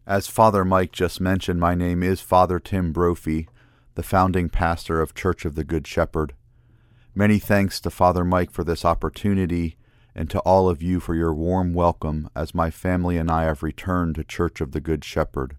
As Father Mike just mentioned, my name is Father Tim Brophy, the founding pastor of Church of the Good Shepherd. Many thanks to Father Mike for this opportunity and to all of you for your warm welcome as my family and I have returned to Church of the Good Shepherd.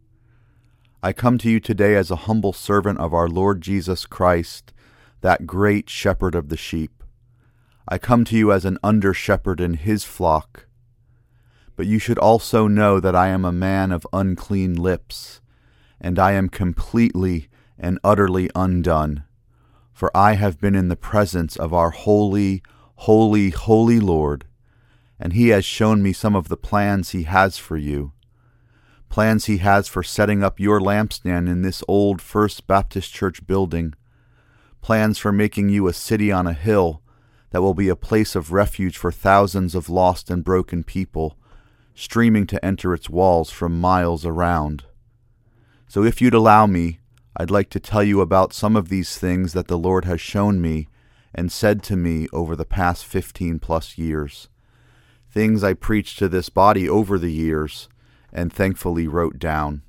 I come to you today as a humble servant of our Lord Jesus Christ, that great shepherd of the sheep. I come to you as an under-shepherd in his flock. But you should also know that I am a man of unclean lips, and I am completely and utterly undone. For I have been in the presence of our holy, holy, holy Lord, and he has shown me some of the plans he has for you. Plans he has for setting up your lampstand in this old First Baptist Church building. Plans for making you a city on a hill that will be a place of refuge for thousands of lost and broken people, streaming to enter its walls from miles around. So if you'd allow me, I'd like to tell you about some of these things that the Lord has shown me and said to me over the past 15 plus years. Things I preached to this body over the years and thankfully wrote down.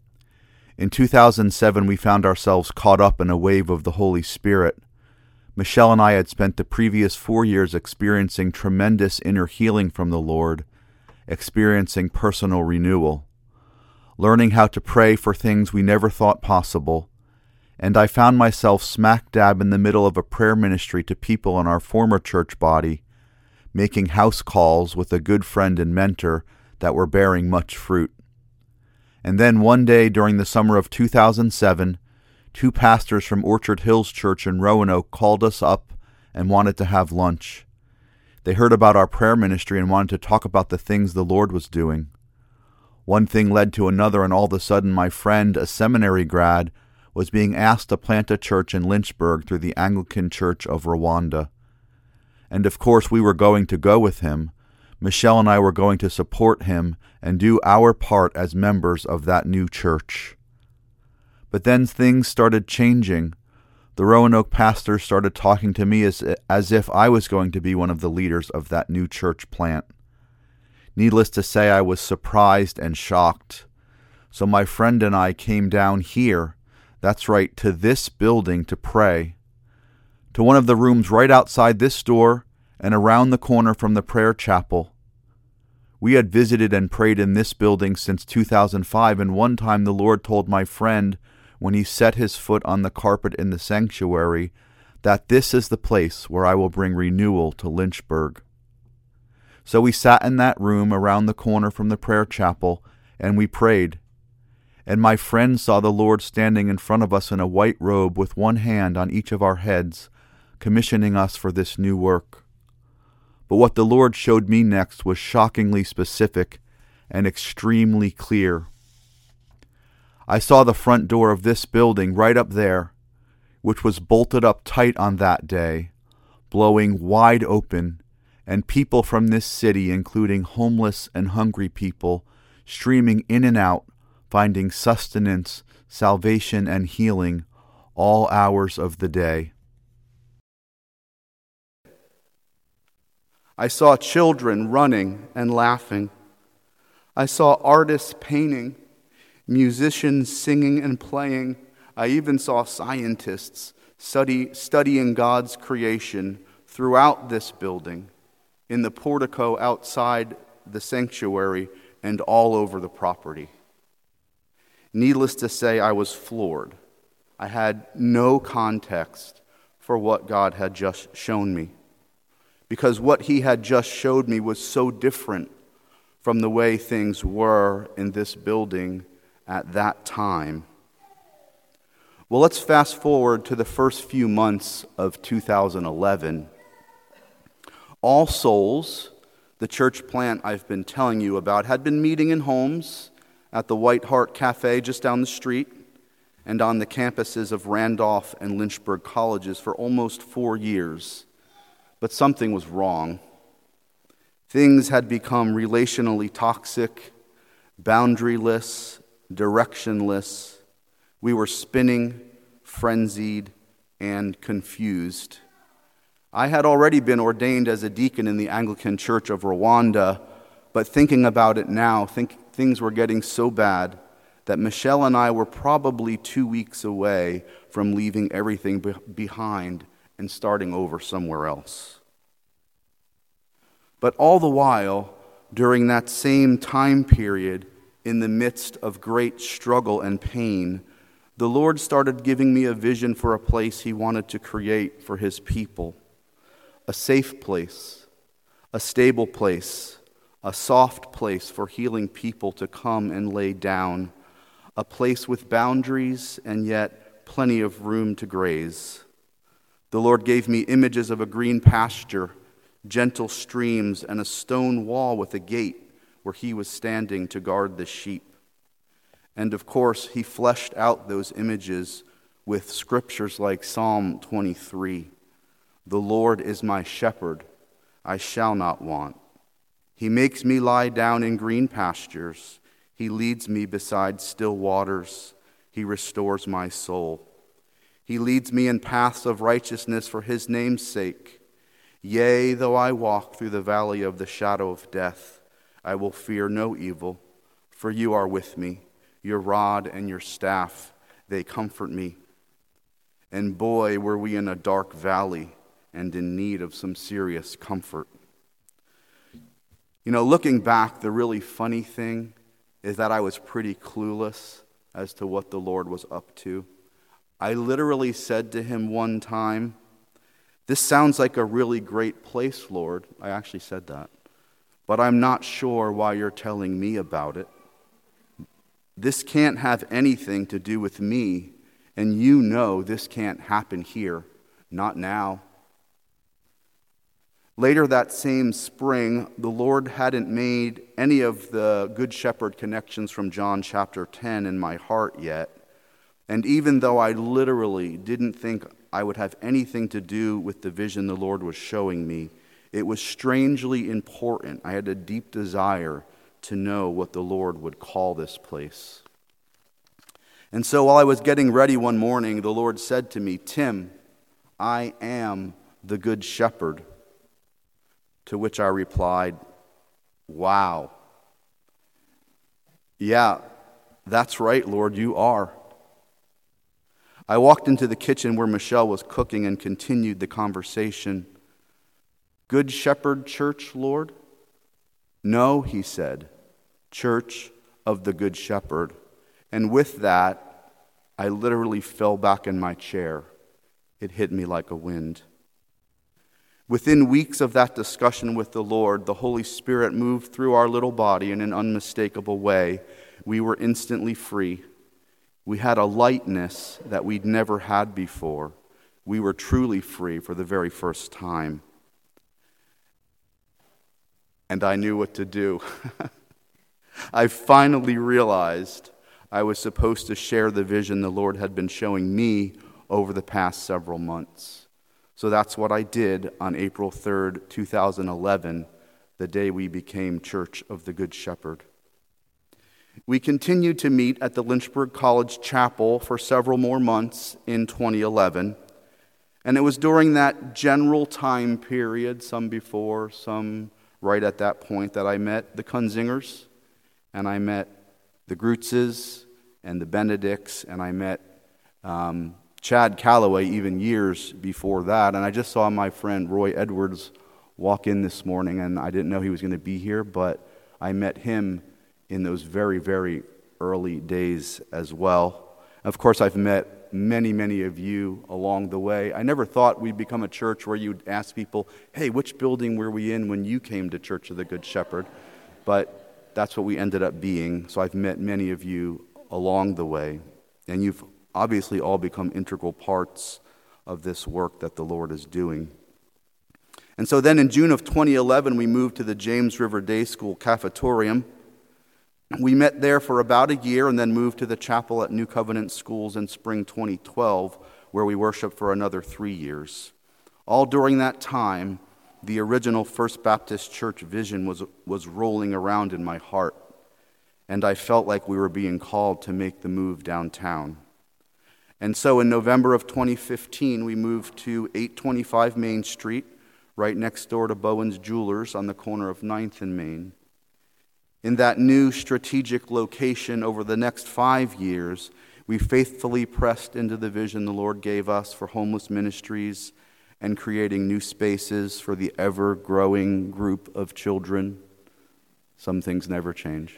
In 2007, we found ourselves caught up in a wave of the Holy Spirit. Michelle and I had spent the previous 4 years experiencing tremendous inner healing from the Lord, experiencing personal renewal, learning how to pray for things we never thought possible, and I found myself smack dab in the middle of a prayer ministry to people in our former church body, making house calls with a good friend and mentor that were bearing much fruit. And then one day during the summer of 2007, 2 pastors from Orchard Hills Church in Roanoke called us up and wanted to have lunch. They heard about our prayer ministry and wanted to talk about the things the Lord was doing. One thing led to another, and all of a sudden my friend, a seminary grad, was being asked to plant a church in Lynchburg through the Anglican Church of Rwanda. And of course we were going to go with him. Michelle and I were going to support him and do our part as members of that new church. But then things started changing. The Roanoke pastors started talking to me as if I was going to be one of the leaders of that new church plant. Needless to say, I was surprised and shocked. So my friend and I came down here, that's right, to this building to pray, to one of the rooms right outside this door and around the corner from the prayer chapel. We had visited and prayed in this building since 2005, and one time the Lord told my friend, when he set his foot on the carpet in the sanctuary, that this is the place where I will bring renewal to Lynchburg. So we sat in that room around the corner from the prayer chapel, and we prayed. And my friend saw the Lord standing in front of us in a white robe with one hand on each of our heads, commissioning us for this new work. But what the Lord showed me next was shockingly specific and extremely clear. I saw the front door of this building right up there, which was bolted up tight on that day, blowing wide open, and people from this city, including homeless and hungry people, streaming in and out, finding sustenance, salvation, and healing all hours of the day. I saw children running and laughing. I saw artists painting, musicians singing and playing. I even saw scientists studying God's creation throughout this building, in the portico outside the sanctuary, and all over the property. Needless to say, I was floored. I had no context for what God had just shown me, because what he had just showed me was so different from the way things were in this building at that time. Well, let's fast forward to the first few months of 2011. All Souls, the church plant I've been telling you about, had been meeting in homes, at the White Hart Cafe just down the street, and on the campuses of Randolph and Lynchburg colleges for almost 4 years. But something was wrong. Things had become relationally toxic, boundaryless, directionless. We were spinning, frenzied, and confused. I had already been ordained as a deacon in the Anglican Church of Rwanda, but thinking about it now, things were getting so bad that Michelle and I were probably 2 weeks away from leaving everything behind and starting over somewhere else. But all the while, during that same time period, in the midst of great struggle and pain, the Lord started giving me a vision for a place He wanted to create for His people. A safe place, a stable place, a soft place for healing people to come and lay down, a place with boundaries and yet plenty of room to graze. The Lord gave me images of a green pasture, gentle streams, and a stone wall with a gate where He was standing to guard the sheep. And of course, He fleshed out those images with scriptures like Psalm 23. The Lord is my shepherd, I shall not want. He makes me lie down in green pastures. He leads me beside still waters. He restores my soul. He leads me in paths of righteousness for His name's sake. Yea, though I walk through the valley of the shadow of death, I will fear no evil, for You are with me. Your rod and Your staff, they comfort me. And boy, were we in a dark valley and in need of some serious comfort. You know, looking back, the really funny thing is that I was pretty clueless as to what the Lord was up to. I literally said to Him one time, "This sounds like a really great place, Lord." I actually said that. "But I'm not sure why You're telling me about it. This can't have anything to do with me, and You know this can't happen here, not now." Later that same spring, the Lord hadn't made any of the Good Shepherd connections from John chapter 10 in my heart yet. And even though I literally didn't think I would have anything to do with the vision the Lord was showing me, it was strangely important. I had a deep desire to know what the Lord would call this place. And so while I was getting ready one morning, the Lord said to me, "Tim, I am the Good Shepherd." To which I replied, "Wow. Yeah, that's right, Lord, You are." I walked into the kitchen where Michelle was cooking and continued the conversation. "Good Shepherd Church, Lord?" "No," He said, "Church of the Good Shepherd." And with that, I literally fell back in my chair. It hit me like a wind. Within weeks of that discussion with the Lord, the Holy Spirit moved through our little body in an unmistakable way. We were instantly free. We had a lightness that we'd never had before. We were truly free for the very first time. And I knew what to do. I finally realized I was supposed to share the vision the Lord had been showing me over the past several months. So that's what I did on April 3rd, 2011, the day we became Church of the Good Shepherd. We continued to meet at the Lynchburg College Chapel for several more months in 2011. And it was during that general time period, some before, some right at that point, that I met the Kunzingers, and I met the Grutzes and the Benedicts, and I met Chad Calloway even years before that. And I just saw my friend Roy Edwards walk in this morning, and I didn't know he was going to be here, but I met him in those very, very early days as well. Of course, I've met many, many of you along the way. I never thought we'd become a church where you'd ask people, "Hey, which building were we in when you came to Church of the Good Shepherd?" But that's what we ended up being. So I've met many of you along the way, and you've obviously all become integral parts of this work that the Lord is doing. And so then in June of 2011, we moved to the James River Day School cafetorium. We met there for about a year and then moved to the chapel at New Covenant Schools in spring 2012, where we worshiped for another 3 years. All during that time, the original First Baptist Church vision was rolling around in my heart, and I felt like we were being called to make the move downtown. And so in November of 2015, we moved to 825 Main Street, right next door to Bowen's Jewelers on the corner of 9th and Main. In that new strategic location over the next 5 years, we faithfully pressed into the vision the Lord gave us for homeless ministries and creating new spaces for the ever-growing group of children. Some things never change.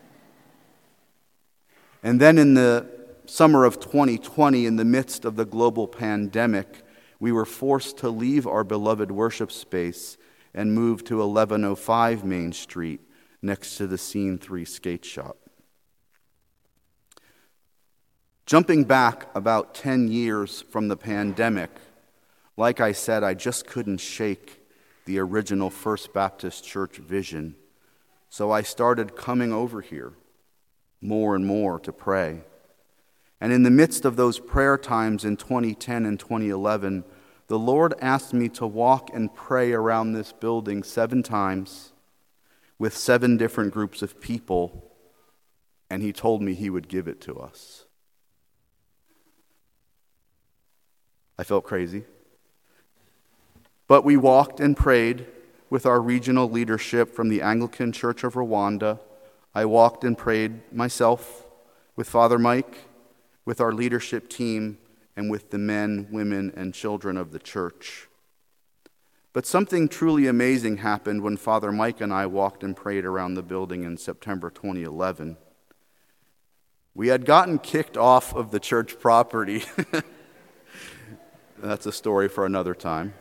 And then in the summer of 2020, in the midst of the global pandemic, we were forced to leave our beloved worship space and move to 1105 Main Street, next to the Scene 3 skate shop. Jumping back about 10 years from the pandemic, like I said, I just couldn't shake the original First Baptist Church vision. So I started coming over here more and more to pray. And in the midst of those prayer times in 2010 and 2011, the Lord asked me to walk and pray around this building 7 times with 7 different groups of people, and he told me he would give it to us. I felt crazy. But we walked and prayed with our regional leadership from the Anglican Church of Rwanda. I walked and prayed myself with Father Mike, with our leadership team, and with the men, women, and children of the church. But something truly amazing happened when Father Mike and I walked and prayed around the building in September 2011. We had gotten kicked off of the church property. That's a story for another time.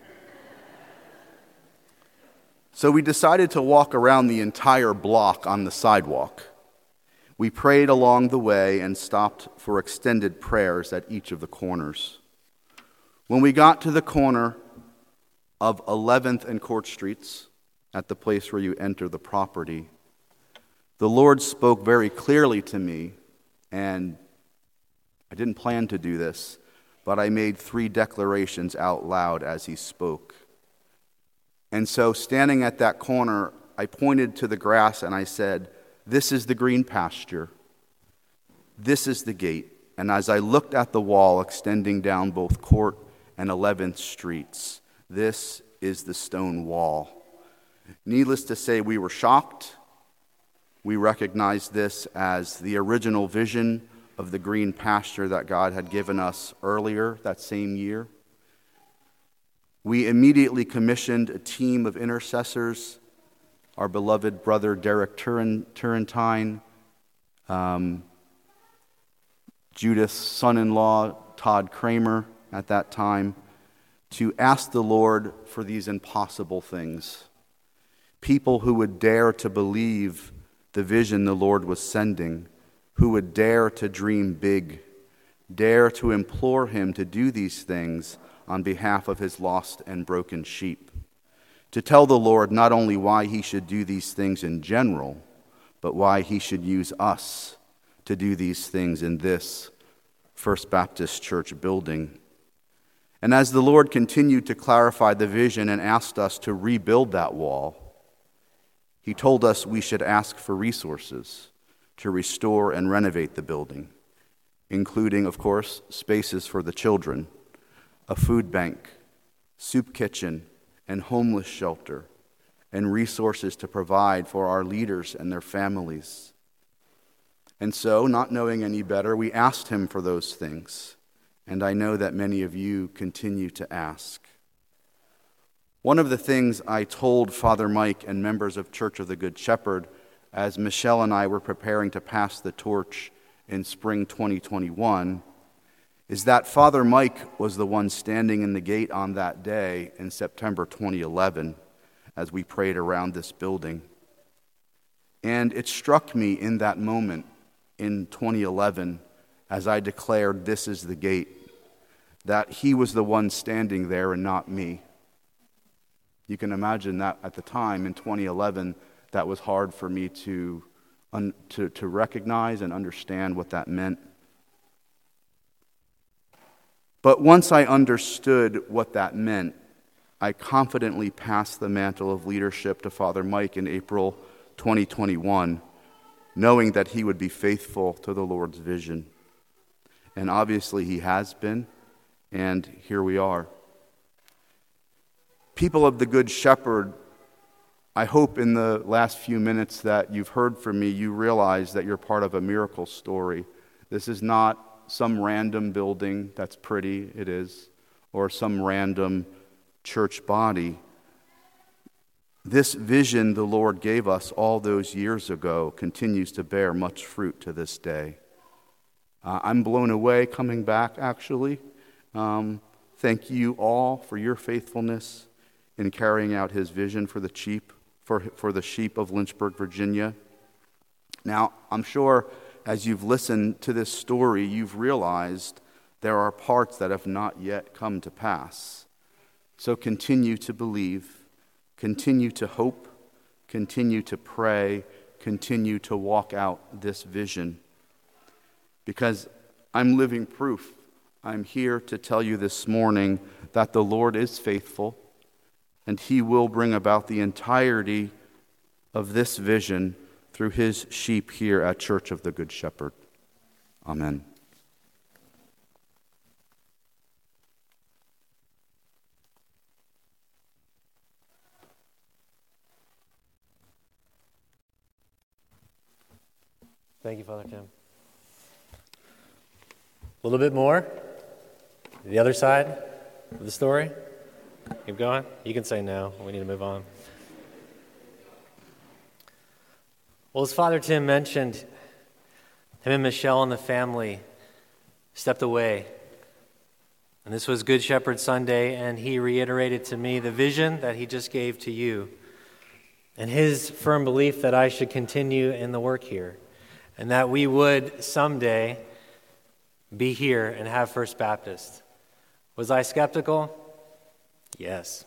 So we decided to walk around the entire block on the sidewalk. We prayed along the way and stopped for extended prayers at each of the corners. When we got to the corner of 11th and Court Streets, at the place where you enter the property, the Lord spoke very clearly to me, and I didn't plan to do this, but I made 3 declarations out loud as he spoke. And so standing at that corner, I pointed to the grass and I said, "This is the green pasture. This is the gate." And as I looked at the wall extending down both Court and 11th Streets, this is the stone wall. Needless to say, we were shocked. We recognized this as the original vision of the green pasture that God had given us earlier that same year. We immediately commissioned a team of intercessors, our beloved brother Derek Turrentine, Judith's son-in-law Todd Kramer at that time, to ask the Lord for these impossible things. People who would dare to believe the vision the Lord was sending, who would dare to dream big, dare to implore him to do these things on behalf of his lost and broken sheep. To tell the Lord not only why he should do these things in general, but why he should use us to do these things in this First Baptist Church building. And as the Lord continued to clarify the vision and asked us to rebuild that wall, he told us we should ask for resources to restore and renovate the building, including, of course, spaces for the children, a food bank, soup kitchen, and homeless shelter, and resources to provide for our leaders and their families. And so, not knowing any better, we asked him for those things, and I know that many of you continue to ask. One of the things I told Father Mike and members of Church of the Good Shepherd as Michelle and I were preparing to pass the torch in spring 2021 is that Father Mike was the one standing in the gate on that day in September 2011 as we prayed around this building. And it struck me in that moment in 2011 as I declared, "This is the gate," that he was the one standing there and not me. You can imagine that at the time in 2011, that was hard for me to recognize and understand what that meant. But once I understood what that meant, I confidently passed the mantle of leadership to Father Mike in April 2021, knowing that he would be faithful to the Lord's vision. And obviously he has been, and here we are. People of the Good Shepherd I hope in the last few minutes that you've heard from me, you realize that you're part of a miracle story. This is not some random building that's pretty, it is, or some random church body. This vision the Lord gave us all those years ago continues to bear much fruit to this day. I'm blown away coming back, actually. Thank you all for your faithfulness in carrying out his vision for the sheep of Lynchburg, Virginia. Now, I'm sure as you've listened to this story, you've realized there are parts that have not yet come to pass. So continue to believe, continue to hope, continue to pray, continue to walk out this vision. Because I'm living proof. I'm here to tell you this morning that the Lord is faithful, and he will bring about the entirety of this vision through his sheep here at Church of the Good Shepherd. Amen. Thank you, Father Tim. A little bit more. The other side of the story. Keep going. You can say no. We need to move on. Well, as Father Tim mentioned, him and Michelle and the family stepped away. And this was Good Shepherd Sunday, and he reiterated to me the vision that he just gave to you and his firm belief that I should continue in the work here and that we would someday be here and have First Baptist. Was I skeptical? Yes.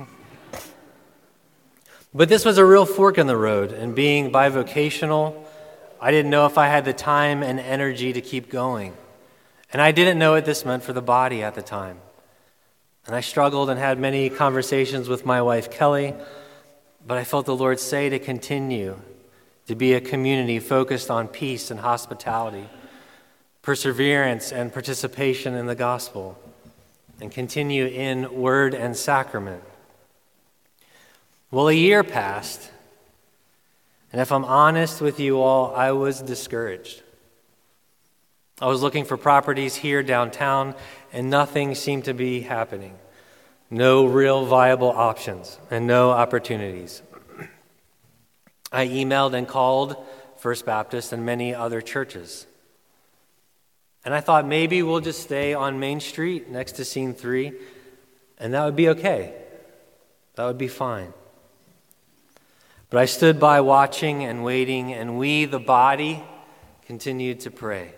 But this was a real fork in the road, and being bivocational, I didn't know if I had the time and energy to keep going. And I didn't know what this meant for the body at the time. And I struggled and had many conversations with my wife, Kelly, but I felt the Lord say to continue to be a community focused on peace and hospitality, perseverance and participation in the gospel, and continue in word and sacrament. Well, a year passed, and if I'm honest with you all, I was discouraged. I was looking for properties here downtown, and nothing seemed to be happening. No real viable options and no opportunities. I emailed and called First Baptist and many other churches. And I thought maybe we'll just stay on Main Street next to Scene 3, and that would be okay. That would be fine. But I stood by watching and waiting, and we, the body, continued to pray.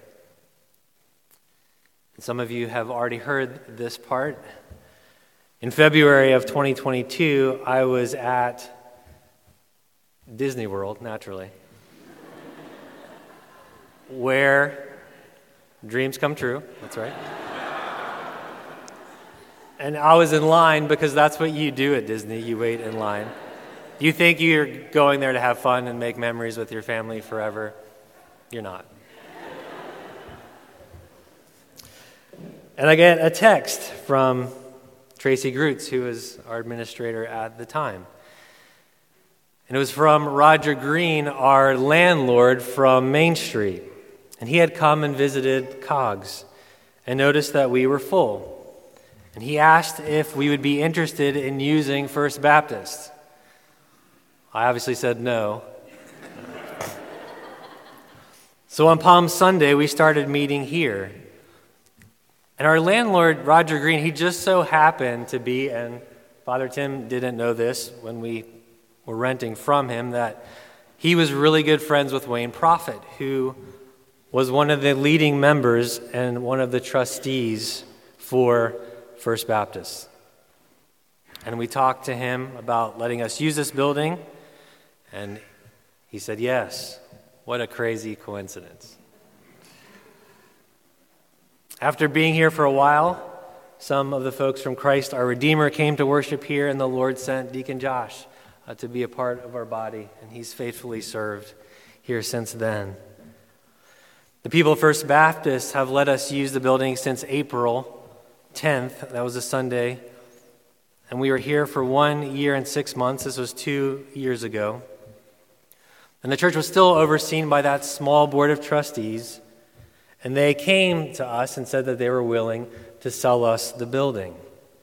And some of you have already heard this part. In February of 2022, I was at Disney World, naturally, where dreams come true, that's right. And I was in line because that's what you do at Disney, you wait in line. You think you're going there to have fun and make memories with your family forever. You're not. And I get a text from Tracy Groots, who was our administrator at the time. And it was from Roger Green, our landlord from Main Street. And he had come and visited Cogs and noticed that we were full. And he asked if we would be interested in using First Baptist. I obviously said no. So on Palm Sunday, we started meeting here. And our landlord, Roger Green, he just so happened to be, and Father Tim didn't know this when we were renting from him, that he was really good friends with Wayne Prophet, who was one of the leading members and one of the trustees for First Baptist. And we talked to him about letting us use this building, and he said yes. What a crazy coincidence. After being here for a while, some of the folks from Christ Our Redeemer came to worship here, and the Lord sent Deacon Josh to be a part of our body, and he's faithfully served here since then. The people of First Baptist have let us use the building since April 10th. That was a Sunday. and we were here for 1 year and 6 months. This was 2 years ago. And the church was still overseen by that small board of trustees, and they came to us and said that they were willing to sell us the building.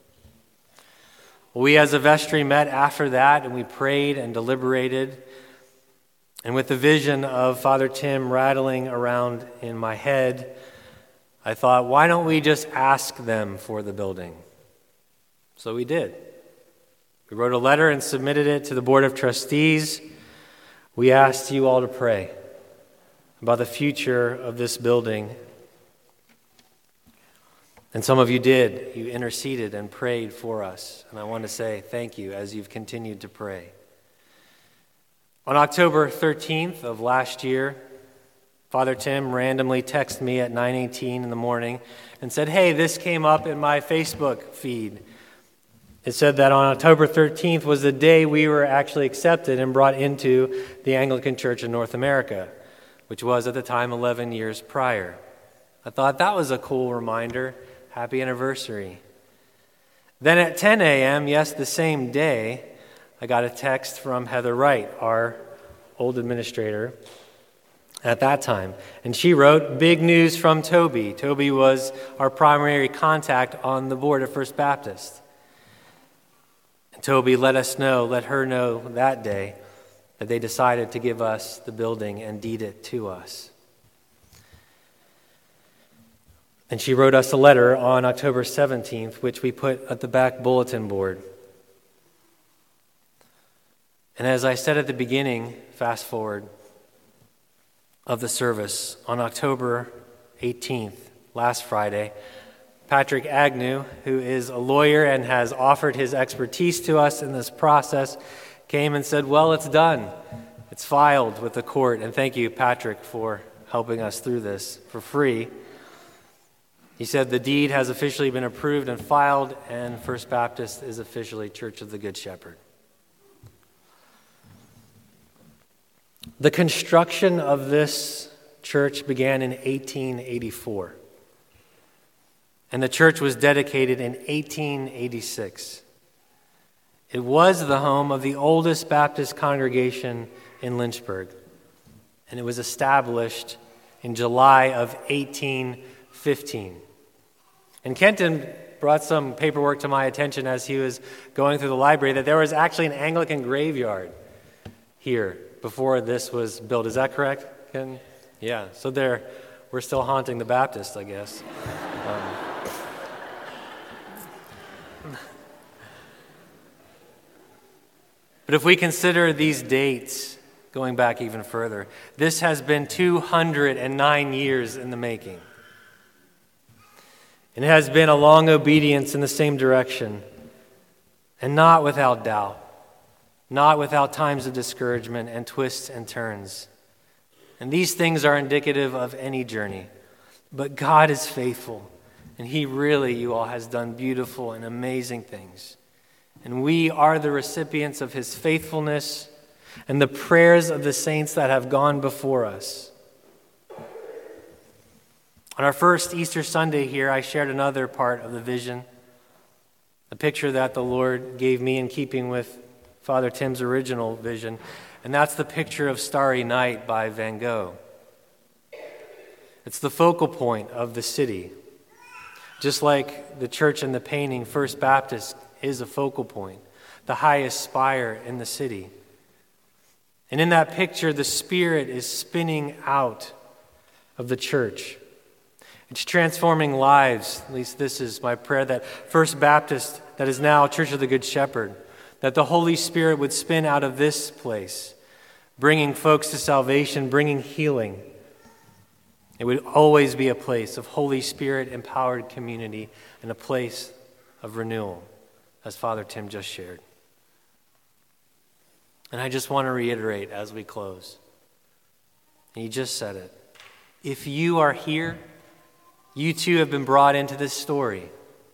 We as a vestry met after that, and we prayed and deliberated. And with the vision of Father Tim rattling around in my head, I thought, why don't we just ask them for the building? So we did. We wrote a letter and submitted it to the Board of Trustees. We asked you all to pray about the future of this building. And some of you did. You interceded and prayed for us. And I want to say thank you as you've continued to pray. On October 13th of last year, Father Tim randomly texted me at 9:18 in the morning and said, hey, this came up in my Facebook feed. It said that on October 13th was the day we were actually accepted and brought into the Anglican Church in North America, which was at the time 11 years prior. I thought that was a cool reminder. Happy anniversary. Then at 10 a.m., yes, the same day, I got a text from Heather Wright, our old administrator at that time. And she wrote, big news from Toby. Toby was our primary contact on the board of First Baptist. And Toby let her know that day that they decided to give us the building and deed it to us. And she wrote us a letter on October 17th, which we put at the back bulletin board. And as I said at the beginning, fast forward, of the service, on October 18th, last Friday, Patrick Agnew, who is a lawyer and has offered his expertise to us in this process, came and said, well, it's done. It's filed with the court. And thank you, Patrick, for helping us through this for free. He said the deed has officially been approved and filed, and First Baptist is officially Church of the Good Shepherd. The construction of this church began in 1884, and the church was dedicated in 1886. It was the home of the oldest Baptist congregation in Lynchburg, and it was established in July of 1815. And Kenton brought some paperwork to my attention as he was going through the library that there was actually an Anglican graveyard here before this was built. Is that correct, Ken? Yeah, so we're still haunting the Baptists, I guess. But if we consider these dates, going back even further, this has been 209 years in the making. And it has been a long obedience in the same direction, and not without doubt. Not without times of discouragement and twists and turns. And these things are indicative of any journey. But God is faithful, and He really, you all, has done beautiful and amazing things. And we are the recipients of His faithfulness and the prayers of the saints that have gone before us. On our first Easter Sunday here, I shared another part of the vision, a picture that the Lord gave me in keeping with Father Tim's original vision, and that's the picture of Starry Night by Van Gogh. It's the focal point of the city. Just like the church in the painting, First Baptist is a focal point, the highest spire in the city. And in that picture, the Spirit is spinning out of the church. It's transforming lives. At least this is my prayer, that First Baptist, that is now Church of the Good Shepherd, that the Holy Spirit would spin out of this place, bringing folks to salvation, bringing healing. It would always be a place of Holy Spirit-empowered community and a place of renewal, as Father Tim just shared. And I just want to reiterate as we close. And he just said it. If you are here, you too have been brought into this story.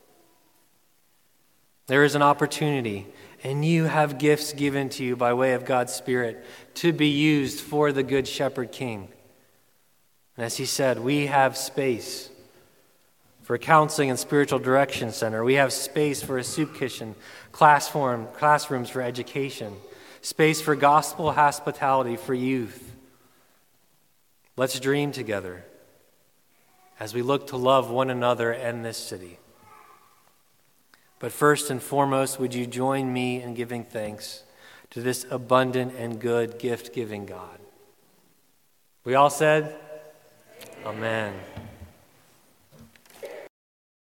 There is an opportunity, and you have gifts given to you by way of God's Spirit to be used for the Good Shepherd King. And as he said, we have space for a counseling and spiritual direction center. We have space for a soup kitchen, classrooms for education, space for gospel hospitality for youth. Let's dream together as we look to love one another and this city. But first and foremost, would you join me in giving thanks to this abundant and good gift-giving God? We all said, Amen.